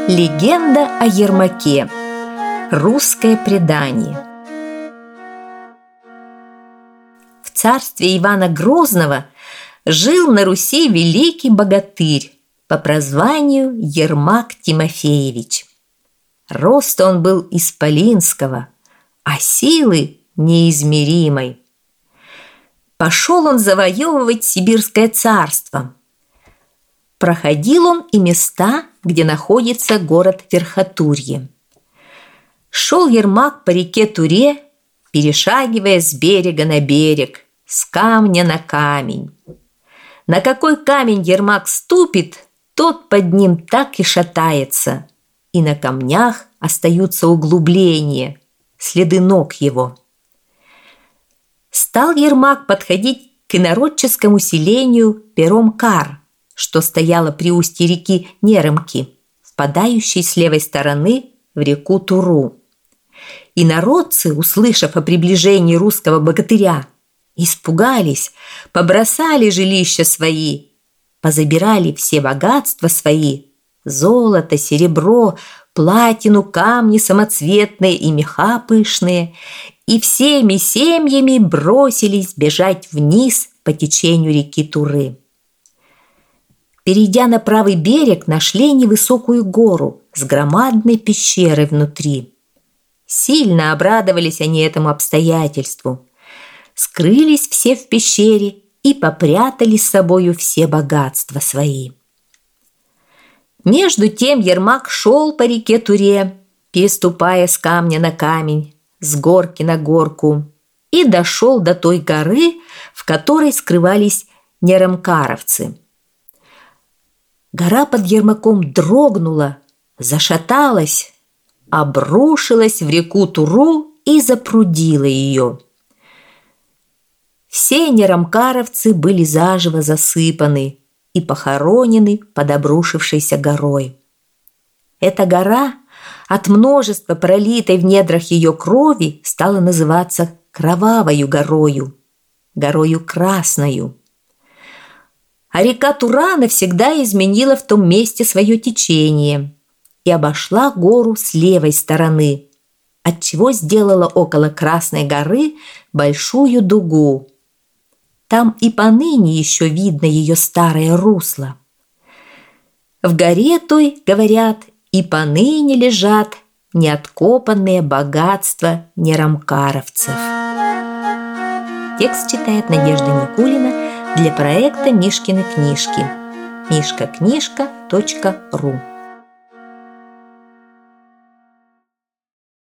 Легенда о Ермаке. Русское предание. В царстве Ивана Грозного жил на Руси великий богатырь по прозванию Ермак Тимофеевич. Роста он был исполинского, а силы неизмеримой. Пошел он завоевывать Сибирское царство. Проходил он и места, где находится город Верхотурье. Шел Ермак по реке Туре, перешагивая с берега на берег, с камня на камень. На какой камень Ермак ступит, тот под ним так и шатается, и на камнях остаются углубления, следы ног его. Стал Ермак подходить к инородческому селению Пером-Кар, что стояло при устье реки Неремки, впадающей с левой стороны в реку Туру. Инородцы, услышав о приближении русского богатыря, испугались, побросали жилища свои, позабирали все богатства свои, золото, серебро, платину, камни самоцветные и меха пышные, и всеми семьями бросились бежать вниз по течению реки Туры. Перейдя на правый берег, нашли невысокую гору с громадной пещерой внутри. Сильно обрадовались они этому обстоятельству. Скрылись все в пещере и попрятали с собою все богатства свои. Между тем Ермак шел по реке Туре, переступая с камня на камень, с горки на горку, и дошел до той горы, в которой скрывались неремкаровцы. Гора под Ермаком дрогнула, зашаталась, обрушилась в реку Туру и запрудила ее. Все неремкаровцы были заживо засыпаны и похоронены под обрушившейся горой. Эта гора от множества пролитой в недрах ее крови стала называться Кровавою горою, горою Красною. А река Тура навсегда изменила в том месте свое течение и обошла гору с левой стороны, отчего сделала около Красной горы большую дугу. Там и поныне еще видно ее старое русло. В горе той, говорят, и поныне лежат неоткопанные богатства неремкаровцев. Текст читает Надежда Никулина для проекта Мишкины книжки. mishkaknижка.ру